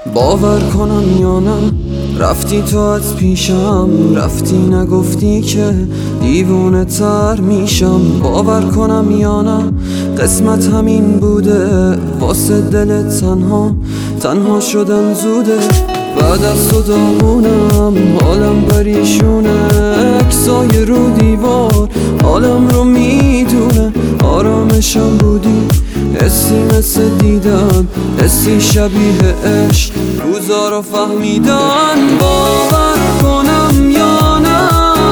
باور کنم یا نه رفتی تو از پیشم، رفتی نگفتی که دیوونه تر میشم. باور کنم یا نه قسمت همین بوده، واسه دل تنها شدن زوده. بعد از تو دامونم حالم پریشونه، عکسای رو دیوار حالم رو میدونه. آرامشم بودی، حسی مثل دیدن، حسی شبیه عشق، روزا رو فهمیدن. باور کنم یا نه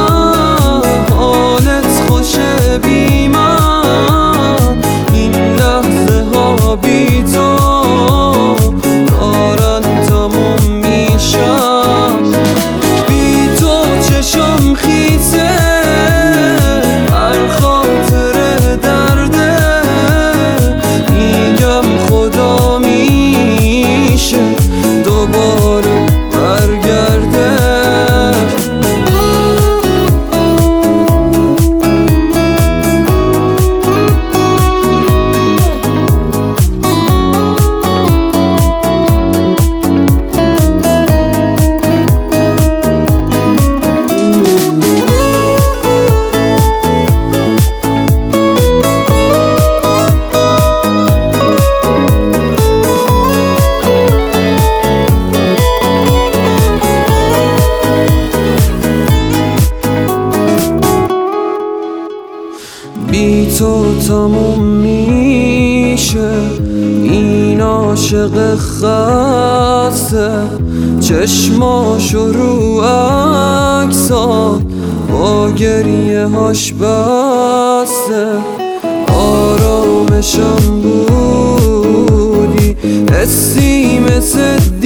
حالت خوشه بی من، این لحظه ها بی تو دارن تموم میشن. بی تو چشم خیسه، هر خاطر درده، میگم خدا میشه دوباره برگرده. بی تو تموم میشه این عاشق خسته، چشماشو رو عکسات با گریه هاش بسته. آرامشم بودی، حسی مثل